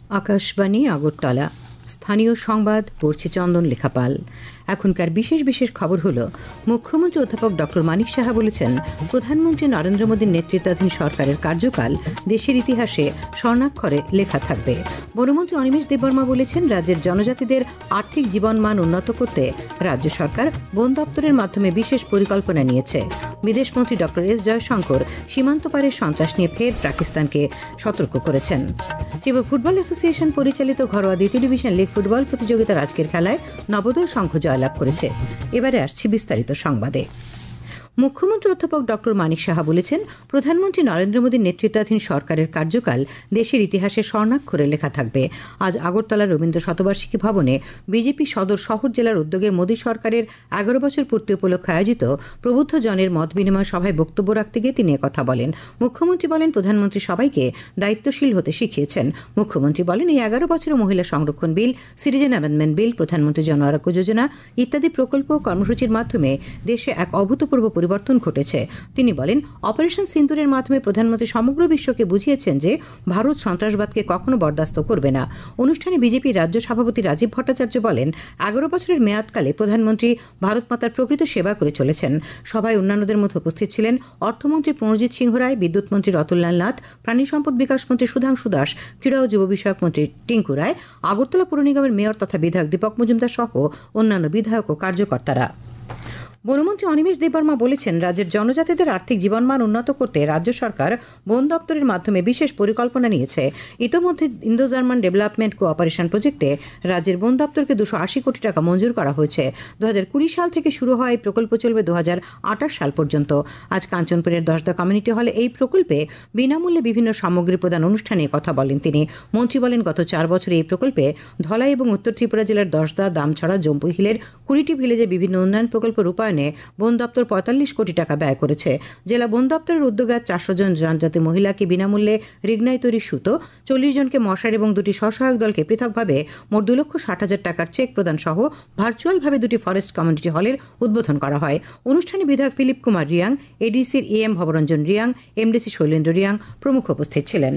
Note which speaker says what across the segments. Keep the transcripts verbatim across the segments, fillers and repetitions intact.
Speaker 1: আকাশবাণী আগরতলা। স্থানীয় সংবাদ পড়ছে চন্দন লেখাপাল। এখনকার বিশেষ বিশেষ খবর হলো, মুখ্যমন্ত্রী অধ্যাপক ডক্টর মানিক সাহা বলেছেন, প্রধানমন্ত্রী নরেন্দ্র মোদীর নেতৃত্বাধীন সরকারের কার্যকাল দেশের ইতিহাসে স্বর্ণাক্ষরে লেখা থাকবে। বনমন্ত্রী অনিমেষ দেববর্মা বলেছেন, রাজ্যের জনজাতিদের আর্থিক জীবনমান উন্নত করতে রাজ্য সরকার বন দপ্তরের মাধ্যমে বিশেষ পরিকল্পনা নিয়েছে। বিদেশমন্ত্রী ডক্টর এস জয়শঙ্কর সীমান্ত পারের সন্ত্রাস নিয়ে ফের পাকিস্তানকে সতর্ক করেছেন। ত্রিপুরা ফুটবল অ্যাসোসিয়েশন পরিচালিত ঘরোয়া দ্বিতীয় ডিভিশন লিগ ফুটবল প্রতিযোগিতার আজকের খেলায় নবোদয় সংঘ জয়লাভ করেছে। এবারে আসছি বিস্তারিত সংবাদে। মুখ্যমন্ত্রী অধ্যাপক ডক্টর মানিক সাহা বলেছেন, প্রধানমন্ত্রী নরেন্দ্র মোদীর নেতৃত্বাধীন সরকারের কার্যকাল দেশের ইতিহাসে স্বর্ণাক্ষরে লেখা থাকবে। আজ আগরতলার রবীন্দ্র শতবার্ষিকী ভবনে বিজেপি সদর শহর জেলার উদ্যোগে মোদী সরকারের এগারো বছর পূর্তি উপলক্ষে আয়োজিত প্রবুদ্ধ জনের মত বিনিময় সভায় বক্তব্য রাখতে গিয়ে তিনি কথা বলেন। মুখ্যমন্ত্রী বলেন, প্রধানমন্ত্রী সবাইকে দায়িত্বশীল হতে শিখিয়েছেন। মুখ্যমন্ত্রী বলেন, এই এগারো বছরে মহিলা সংরক্ষণ বিল, সিটিজেন অ্যামেন্ডমেন্ট বিল, প্রধানমন্ত্রী জন আরোগ্য যোজনা ইত্যাদি প্রকল্প ও কর্মসূচির মাধ্যমে দেশে এক অভূতপূর্ব পরিবর্তন ঘটেছে। তিনি বলেন, অপারেশন সিন্দুরের মাধ্যমে প্রধানমন্ত্রী সমগ্র বিশ্বকে বুঝিয়েছেন যে ভারত সন্ত্রাসবাদকে কখনো বরদাস্ত করবে না। অনুষ্ঠানে বিজেপি রাজ্য সভাপতি রাজীব ভট্টাচার্য বলেন, এগারো বছরের মেয়াদকালে প্রধানমন্ত্রী ভারত মাতার প্রকৃত সেবা করে চলেছেন। সভায় অন্যান্যদের মধ্যে উপস্থিত ছিলেন অর্থমন্ত্রী প্রণজিৎ সিংহ রায়, বিদ্যুৎ মন্ত্রী রতনলাল নাথ, প্রাণী সম্পদ বিকাশ মন্ত্রী সুধাংশু দাস, ক্রীড়া ও যুব বিষয়ক মন্ত্রী টিঙ্কু রায়, আগরতলা পুর নিগমের মেয়র তথা বিধায়ক দীপক মজুমদার সহ অন্যান্য বিধায়ক ও কার্যকর্তারা। বনমন্ত্রী অনিমেষ দেববর্মা বলেছেন, রাজ্যের জনজাতিদের আর্থিক জীবনমান উন্নত করতে রাজ্য সরকার বন দপ্তরের মাধ্যমে বিশেষ পরিকল্পনা নিয়েছে। ইতোমধ্যে ইন্দো জার্মান ডেভেলপমেন্ট কোঅপারেশন প্রজেক্টে রাজ্যের বন দপ্তরকে দুশো আশি কোটি টাকা মঞ্জুর করা হয়েছে। দু হাজার কুড়ি সাল থেকে শুরু হওয়া এই প্রকল্প চলবে দু হাজার আঠাশ সাল পর্যন্ত। আজ কাঞ্চনপুরের দশদা কমিউনিটি হলে এই প্রকল্পে বিনামূল্যে বিভিন্ন সামগ্রী প্রদান অনুষ্ঠানে কথা বলেন তিনি। মন্ত্রী বলেন, গত চার বছরে এই প্রকল্পে ধলাই এবং উত্তর ত্রিপুরা জেলার দশদা, দামছড়া, জম্পুই হিলের কুড়িটি ভিলেজে বিভিন্ন উন্নয়ন প্রকল্প রূপায়ণ বন দপ্তর পঁয়তাল্লিশ কোটি টাকা ব্যয় করেছে। জেলা বন দপ্তরের উদ্যোগে চারশো জন জনজাতি মহিলাকে বিনামূল্যে রিগনাই তৈরি সুতো, চল্লিশ জনকে মশার এবং দুটি স্বসহায়ক দলকে পৃথকভাবে মোট দু লক্ষ ষাট হাজার টাকার চেক প্রদান সহ ভার্চুয়ালভাবে দুটি ফরেস্ট কমিউনিটি হলের উদ্বোধন করা হয়। অনুষ্ঠানে বিধায়ক ফিলিপ কুমার রিয়াং, এডিসির E M Bhabaranjan Reang, MDC Sailendra Reang প্রমুখ উপস্থিত ছিলেন।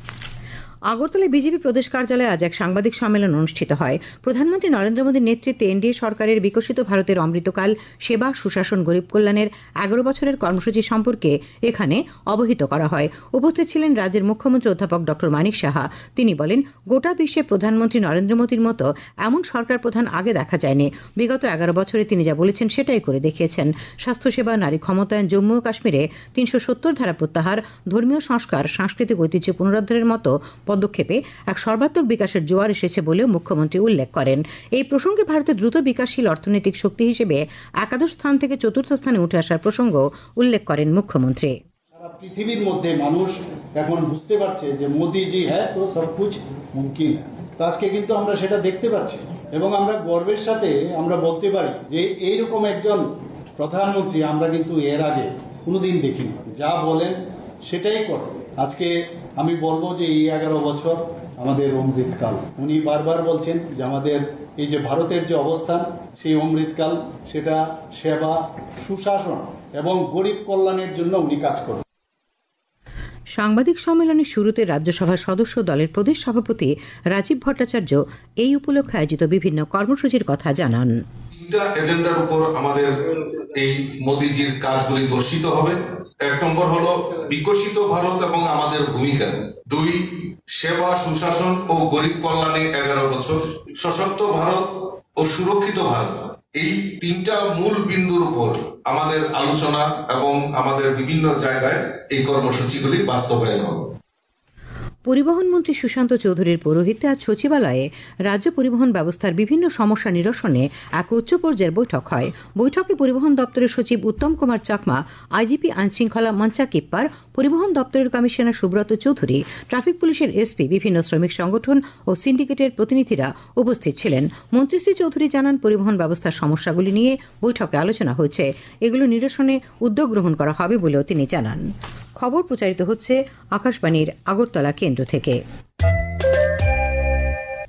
Speaker 1: আগরতলায় বিজেপি প্রদেশ কার্যালয়ে আজ এক সাংবাদিক সম্মেলন অনুষ্ঠিত হয়। প্রধানমন্ত্রী নরেন্দ্র মোদীর নেতৃত্বে এনডিএ সরকারের বিকশিত ভারতের অমৃতকাল, সেবা, সুশাসন, গরিব কল্যাণের এগারো বছরের কর্মসূচি সম্পর্কে এখানে অবহিত করা হয়। উপস্থিত ছিলেন রাজ্যের মুখ্যমন্ত্রী অধ্যাপক ডক্টর মানিক সাহা। তিনি বলেন, গোটা বিশ্বে প্রধানমন্ত্রী নরেন্দ্র মোদীর মতো এমন সরকার প্রধান আগে দেখা যায়নি। বিগত এগারো বছরে তিনি যা বলেছেন সেটাই করে দেখিয়েছেন। স্বাস্থ্যসেবা, নারী ক্ষমতায়ন, জম্মু ও কাশ্মীরে তিনশো সত্তর ধারা প্রত্যাহার, ধর্মীয় সংস্কার, সাংস্কৃতিক ঐতিহ্য পুনরুদ্ধারের মতো পদক্ষেপে এক সর্বাত্মক বিকাশের জোয়ার এসেছে বলেও মুখ্যমন্ত্রী উল্লেখ করেন। এই প্রসঙ্গে ভারতের দ্রুত বিকাশশীল অর্থনৈতিক শক্তি হিসেবে একাদশ স্থান থেকে চতুর্থ স্থানে উঠে আসার প্রসঙ্গ উল্লেখ করেন মুখ্যমন্ত্রী।
Speaker 2: সারা পৃথিবীর মধ্যে মানুষ এখন বুঝতে পারছে যে মোদিজি হ্যাঁ তো সব কুছ মুমকিন। তো আজকে কিন্তু আমরা সেটা দেখতে পাচ্ছি এবং আমরা গর্বের সাথে আমরা বলতে পারি যে এইরকম একজন প্রধানমন্ত্রী আমরা কিন্তু এর আগে কোনোদিন দেখিনি। যা বলেন সেটাই করেন। আজকে আমি বলবো যে এই এগারো বছর আমাদের অমৃতকাল। উনি বারবার বলছেন যে আমাদের এই যে ভারতের যে অবস্থান, সেই অমৃতকাল সেটা সেবা, সুশাসন এবং গরিব কল্যাণের জন্য উনি কাজ করেন।
Speaker 1: সাংবাদিক সম্মেলনের শুরুতে রাজ্যসভার সদস্য দলের প্রদেশ সভাপতি রাজীব ভট্টাচার্য এই উপলক্ষে আয়োজিত বিভিন্ন কর্মসূচির কথা জানান।
Speaker 3: তিনটা এজেন্ডার উপর আমাদের এই মোদিজির কাজগুলি দর্শিত হবে। এক নম্বর হলো বিকশিত ভারত এবং আমাদের ভূমিকা। দুই, সেবা, সুশাসন ও গরিব কল্যাণে এগারো বছর। সশক্ত ভারত ও সুরক্ষিত ভারত। এই তিনটা মূল বিন্দুর উপর আমাদের আলোচনা এবং আমাদের বিভিন্ন জায়গায় এই কর্মসূচিগুলি বাস্তবায়ন হবে।
Speaker 1: পরিবহন মন্ত্রী সুশান্ত চৌধুরীর পৌরোহিত্যে আজ সচিবালয়ে রাজ্য পরিবহন ব্যবস্থার বিভিন্ন সমস্যা নিরসনে এক উচ্চ পর্যায়ের বৈঠক হয়। বৈঠকে পরিবহন দপ্তরের সচিব উত্তম কুমার চাকমা, আইজিপি আইনশৃঙ্খলা মঞ্চা কিপ্পার, পরিবহন দপ্তরের কমিশনার সুব্রত চৌধুরী, ট্রাফিক পুলিশের এসপি, বিভিন্ন শ্রমিক সংগঠন ও সিন্ডিকেটের প্রতিনিধিরা উপস্থিত ছিলেন। মন্ত্রী শ্রী চৌধুরী জানান, পরিবহন ব্যবস্থার সমস্যাগুলি নিয়ে বৈঠকে আলোচনা হয়েছে। এগুলো নিরসনে উদ্যোগ গ্রহণ করা হবে বলেও তিনি জানান। খবর প্রচারিত হচ্ছে আকাশবাণীর আগরতলা কেন্দ্র থেকে।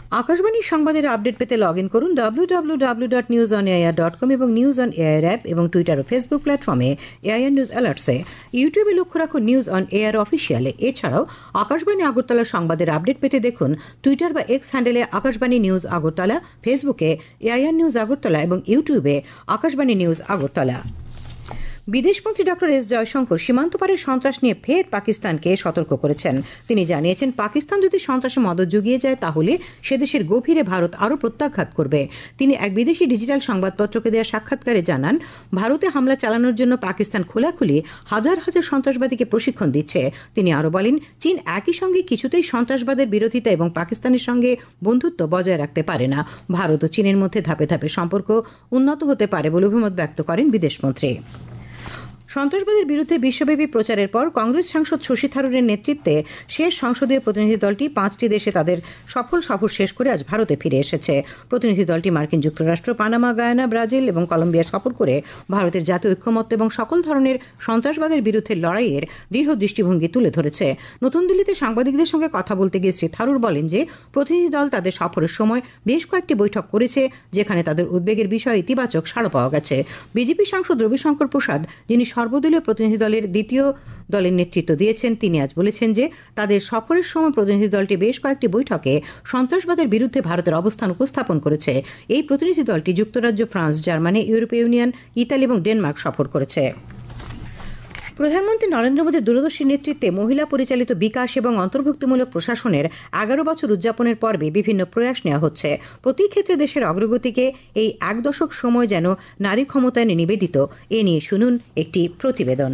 Speaker 1: আকাশবাণীর সংবাদের আপডেট পেতে লগ ইন করুন W W W dot news on AIR dot com এবং নিউজ অন এআইআর অ্যাপ এবং টুইটার ও ফেসবুক প্ল্যাটফর্মে এআইআর নিউজ অ্যালার্টসে। ইউটিউবে লক্ষ্য রাখুন নিউজ অন এআইআর অফিসিয়ালে। এছাড়াও আকাশবাণী আগরতলার সংবাদের আপডেট পেতে দেখুন টুইটার বা এক্স হ্যান্ডেলে আকাশবাণী নিউজ আগরতলা, ফেসবুকে এআইআর নিউজ আগরতলা এবং ইউটিউবে আকাশবাণী নিউজ আগরতলা। বিদেশমন্ত্রী ডক্টর এস জয়শঙ্কর সীমান্ত পারের সন্ত্রাস নিয়ে ফের পাকিস্তানকে সতর্ক করেছেন। তিনি জানিয়েছেন, পাকিস্তান যদি সন্ত্রাসে মদত জুগিয়ে যায় তাহলে সে দেশের গভীরে ভারত আরও প্রত্যাঘাত করবে। তিনি এক বিদেশি ডিজিটাল সংবাদপত্রকে দেওয়া সাক্ষাৎকারে জানান, ভারতে হামলা চালানোর জন্য পাকিস্তান খোলাখুলি হাজার হাজার সন্ত্রাসবাদীকে প্রশিক্ষণ দিচ্ছে। তিনি আরও বলেন, চীন একই সঙ্গে কিছুতেই সন্ত্রাসবাদের বিরোধিতা এবং পাকিস্তানের সঙ্গে বন্ধুত্ব বজায় রাখতে পারে না। ভারত ও চীনের মধ্যে ধাপে ধাপে সম্পর্ক উন্নত হতে পারে বলে অভিমত ব্যক্ত করেন বিদেশমন্ত্রী। সন্ত্রাসবাদের বিরুদ্ধে বিশ্বব্যাপী প্রচারের পর কংগ্রেস সাংসদ শশী থারুরের নেতৃত্বে শেষ সংসদীয় প্রতিনিধি দলটি পাঁচটি দেশে তাদের সফল সফর শেষ করে আজ ভারতে ফিরে এসেছে। প্রতিনিধি দলটি মার্কিন যুক্তরাষ্ট্র, পানামা, গায়ানা, ব্রাজিল এবং কলম্বিয়া সফর করে ভারতের জাতীয় ঐক্যমত্য এবং সকল ধরনের সন্ত্রাসবাদের বিরুদ্ধে লড়াইয়ের দৃঢ় দৃষ্টিভঙ্গি তুলে ধরেছে। নতুন দিল্লিতে সাংবাদিকদের সঙ্গে কথা বলতে গিয়ে শ্রী থারুর বলেন যে প্রতিনিধি দল তাদের সফরের সময় বেশ কয়েকটি বৈঠক করেছে, যেখানে তাদের উদ্বেগের বিষয়ে ইতিবাচক সাড়া পাওয়া গেছে। বিজেপি সাংসদ রবিশঙ্কর প্রসাদ, যিনি সর্বদলীয় প্রতিনিধি দলের দ্বিতীয় দলের নেতৃত্ব দিয়েছেন, তিনি আজ বলেছেন যে তাদের সফরের সময় প্রতিনিধি দলটি বেশ কয়েকটি বৈঠকে সন্ত্রাসবাদের বিরুদ্ধে ভারতের অবস্থান উপস্থাপন করেছে। এই প্রতিনিধি দলটি যুক্তরাজ্য, ফ্রান্স, জার্মানি, ইউরোপীয় ইউনিয়ন, ইতালি এবং ডেনমার্ক সফর করেছে। প্রধানমন্ত্রী নরেন্দ্র মোদীর দূরদর্শী নেতৃত্বে মহিলা পরিচালিত বিকাশ এবং অন্তর্ভুক্তিমূলক প্রশাসনের এগারো বছর উদযাপনের পর্বে বিভিন্ন প্রয়াস নেওয়া হচ্ছে। প্রতি ক্ষেত্রে দেশের অগ্রগতিকে এই এক দশক সময় যেন নারী ক্ষমতায়নে নিবেদিত, এ নিয়ে শুনুন একটি প্রতিবেদন।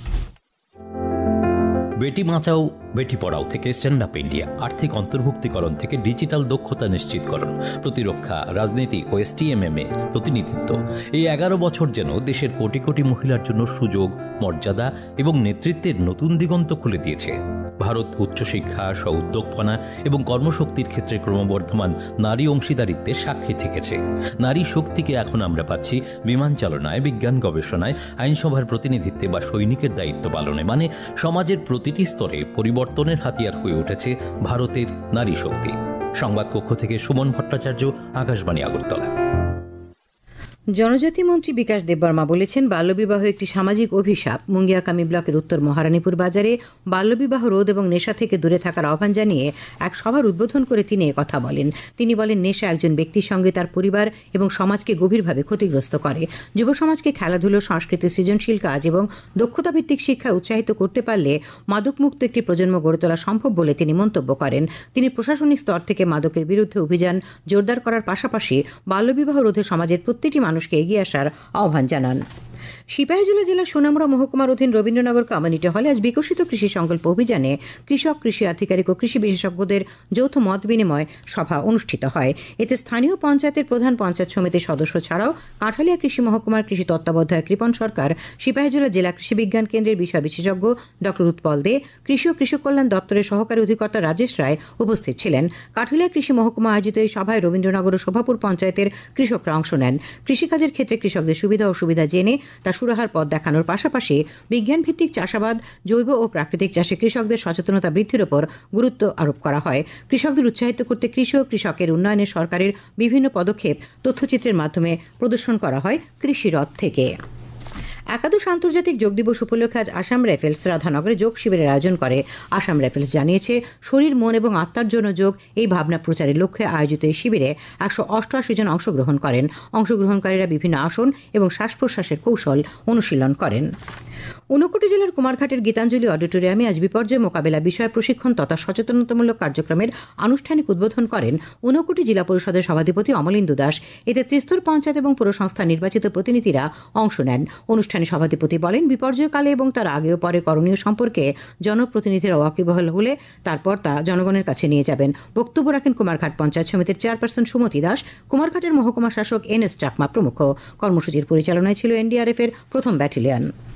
Speaker 4: বেটি বাঁচাও বেটি পড়াও থেকে স্ট্যান্ড আপ ইন্ডিয়া, আর্থিক অন্তর্ভুক্তিকরণ থেকে ডিজিটাল দক্ষতা নিশ্চিতকরণ, প্রতিরক্ষা, রাজনীতি ও এসটিএমএম এ প্রতিনিধিত্ব, এই এগারো বছর যেন দেশের কোটি কোটি মহিলার জন্য সুযোগ, মর্যাদা এবং নেতৃত্বের নতুন দিগন্ত খুলে দিয়েছে। ভারত উচ্চশিক্ষা, স্ব-উদ্যোগপনা এবং কর্মশক্তির ক্ষেত্রে ক্রমবর্ধমান নারী অংশীদারিত্বের সাক্ষী থেকেছে। নারী শক্তিকে এখন আমরা পাচ্ছি বিমান চালনায়, বিজ্ঞান গবেষণায়, আইনসভার প্রতিনিধিত্বে বা সৈনিকের দায়িত্ব পালনে। মানে সমাজের প্রতিটি স্তরে পরিবর্তনের হাতিয়ার হয়ে উঠেছে ভারতের নারী শক্তি। সংবাদ কক্ষ থেকে সুমন ভট্টাচার্য, আকাশবাণী আগরতলা।
Speaker 1: জনজাতি মন্ত্রী বিকাশ দেববর্মা বলেছেন, বাল্যবিবাহ একটি সামাজিক অভিশাপ। মুঙ্গিয়াকামি ব্লকের উত্তর মহারানীপুর বাজারে বাল্যবিবাহ রোধ এবং নেশা থেকে দূরে থাকার আহ্বান জানিয়ে এক সভার উদ্বোধন করে তিনি একথা বলেন। তিনি বলেন, নেশা একজন ব্যক্তির সঙ্গে তার পরিবার এবং সমাজকে গভীরভাবে ক্ষতিগ্রস্ত করে। যুব সমাজকে খেলাধুলো, সংস্কৃতি, সৃজনশীল কাজ এবং দক্ষতাভিত্তিক শিক্ষায় উৎসাহিত করতে পারলে মাদকমুক্ত একটি প্রজন্ম গড়ে তোলা সম্ভব বলে তিনি মন্তব্য করেন। তিনি প্রশাসনিক স্তর থেকে মাদকের বিরুদ্ধে অভিযান জোরদার করার পাশাপাশি বাল্যবিবাহ রোধে সমাজের প্রতিটি মানুষকে এগিয়ে আসার আহ্বান জানান। সিপাহীজলা জেলার সোনামুড়া মহকুমার অধীন রবীন্দ্রনগর কমিউনিটি হলে আজ বিকশিত কৃষি সংকল্প অভিযানে কৃষক, কৃষি আধিকারিক ও কৃষি বিশেষজ্ঞদের যৌথ মত বিনিময় সভা অনুষ্ঠিত হয়। এতে স্থানীয় পঞ্চায়েতের প্রধান, পঞ্চায়েত সমিতির সদস্য ছাড়াও কাঠালিয়া কৃষি মহকুমার কৃষি তত্ত্বাবধায়ক কৃপন সরকার, সিপাহীজলা জেলা কৃষি বিজ্ঞান কেন্দ্রের বিষয় বিশেষজ্ঞ ডক্টর উৎপল দে, কৃষি ও কৃষক কল্যাণ দপ্তরের সহকারী অধিকর্তা রাজেশ রায় উপস্থিত ছিলেন। কাঠালিয়া কৃষি মহকুমা আয়োজিত এই সভায় রবীন্দ্রনগর ও শোভাপুর পঞ্চায়েতের কৃষকরা অংশ নেন। কৃষিকাজের ক্ষেত্রে কৃষকদের সুবিধা অসুবিধা জেনে তা সুরাহার পথ দেখানোর পাশাপাশি বিজ্ঞান ভিত্তিক চাষাবাদ, জৈব ও প্রাকৃতিক চাষে কৃষকদের সচেতনতা বৃদ্ধির উপর গুরুত্ব আরোপ করা হয়। কৃষকদের উৎসাহিত করতে কৃষি ও কৃষকের উন্নয়নে সরকারের বিভিন্ন পদক্ষেপ তথ্যচিত্রের মাধ্যমে প্রদর্শন করা হয় কৃষি রথ থেকে। একাদশ আন্তর্জাতিক যোগ দিবস উপলক্ষে আজ আসাম রাইফেলস রাধানগরে যোগ শিবিরের আয়োজন করে। আসাম রাইফেলস জানিয়েছে, শরীর, মন এবং আত্মার জন্য যোগ, এই ভাবনা প্রচারের লক্ষ্যে আয়োজিত এই শিবিরে একশো অষ্টআশি জন অংশগ্রহণ করেন। অংশগ্রহণকারীরা বিভিন্ন আসন এবং শ্বাস প্রশ্বাসের কৌশল অনুশীলন করেন। ঊনকোটি জেলার কুমারঘাটের গীতাঞ্জলি অডিটোরিয়ামে আজ বিপর্যয় মোকাবেলা বিষয় প্রশিক্ষণ তথা সচেতনতামূলক কার্যক্রমের আনুষ্ঠানিক উদ্বোধন করেন ঊনকোটি জেলা পরিষদের সভাধিপতি অমলেন্দু দাস। এতে ত্রিস্তর পঞ্চায়েত এবং পৌরসংস্থার নির্বাচিত প্রতিনিধিরা অংশ নেন। অনুষ্ঠানে সভাধিপতি বলেন, বিপর্যয়কালে এবং তার আগে ও পরে করণীয় সম্পর্কে জনপ্রতিনিধিরা ওয়াকিবহাল হলে তারপর তা জনগণের কাছে নিয়ে যাবেন। বক্তব্য রাখেন কুমারঘাট পঞ্চায়েত সমিতির চেয়ারপারসন সুমতি দাস, কুমারঘাটের মহকুমা শাসক এন এস চাকমা প্রমুখ। কর্মসূচির পরিচালনায় ছিল এনডিআরএফ এর প্রথম ব্যাটালিয়ন।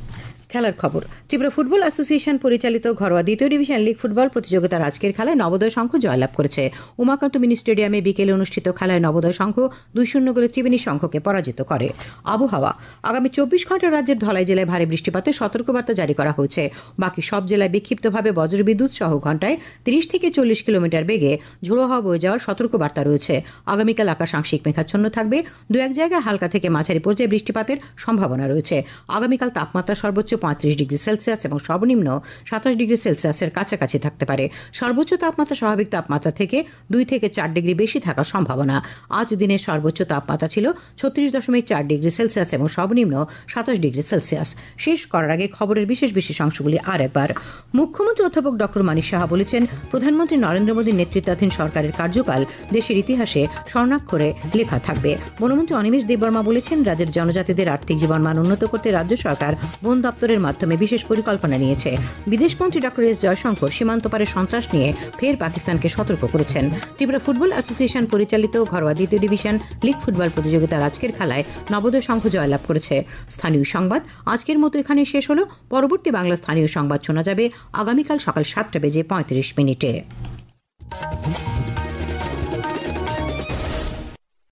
Speaker 1: খেলার খবর। ত্রিপুরা ফুটবল অ্যাসোসিয়েশন পরিচালিত ঘরোয়া দ্বিতীয় ডিভিশন লিগ ফুটবল প্রতিযোগিতার আজকের খেলায় নবোদয় সংঘ জয়লাভ করেছে। উমাকান্ত মিনি স্টেডিয়ামে বিকেলে অনুষ্ঠিত খেলায় নবোদয় সংঘ দুই শূন্য গোলে ত্রিবেণী সংঘকে পরাজিত করে। আবহাওয়া, আগামী চব্বিশ ঘন্টা রাজ্যের ধলাই জেলায় ভারী বৃষ্টিপাতের সতর্কবার্তা জারি করা হয়েছে। বাকি সব জেলায় বিক্ষিপ্তভাবে বজ্রবিদ্যুৎ সহ ঘন্টায় তিরিশ থেকে চল্লিশ কিলোমিটার বেগে ঝোড়ো হাওয়া বয়ে যাওয়ার সতর্কবার্তা রয়েছে। আগামীকাল আকাশ আংশিক মেঘাচ্ছন্ন থাকবে, দু এক জায়গায় হালকা থেকে মাঝারি পর্যায়ে বৃষ্টিপাতের সম্ভাবনা রয়েছে। আগামীকাল তাপমাত্রা সর্বোচ্চ পঁয়ত্রিশ ডিগ্রি সেলসিয়াস এবং সর্বনিম্ন সাতাশ ডিগ্রি সেলসিয়াসের কাছাকাছি থাকতে পারে। সর্বোচ্চ তাপমাত্রা স্বাভাবিক তাপমাত্রা থেকে দুই থেকে চার ডিগ্রি বেশি থাকার সম্ভাবনা। আজ দিনের সর্বোচ্চ তাপমাত্রা ছিল ছত্রিশ দশমিক চার ডিগ্রি সেলসিয়াস এবং সর্বনিম্ন সাতাশ ডিগ্রি সেলসিয়াস। শেষ করার আগে খবরের বিশেষ বিশেষ অংশগুলি আর একবার। মুখ্যমন্ত্রী অধ্যাপক ডক্টর মানিক সাহা বলেছেন, প্রধানমন্ত্রী নরেন্দ্র মোদীর নেতৃত্বাধীন সরকারের কার্যকাল দেশের ইতিহাসে স্বর্ণাক্ষরে লেখা থাকবে। বনমন্ত্রী অনিমেষ দেববর্মা বলেছেন, রাজ্যের জনজাতিদের আর্থিক জীবনমান উন্নত করতে রাজ্য সরকার বন দপ্তরের মাধ্যমে বিশেষ পরিকল্পনা নিয়েছে। বিদেশমন্ত্রী ডক্টর এস জয়শঙ্কর সীমান্ত পারে সন্ত্রাস নিয়ে ফের পাকিস্তানকে সতর্ক করেছেন। ত্রিপুরা ফুটবল অ্যাসোসিয়েশন পরিচালিত ঘরোয়া দ্বিতীয় ডিভিশন লিগ ফুটবল প্রতিযোগিতার আজকের খেলায় নবোদয় সংঘ জয়লাভ করেছে। স্থানীয় সংবাদ আজকের মতো এখানে শেষ হলো। পরবর্তী বাংলা স্থানীয় সংবাদ শোনা যাবে আগামীকাল সকাল সাতটা বেজে পঁয়ত্রিশ মিনিটে।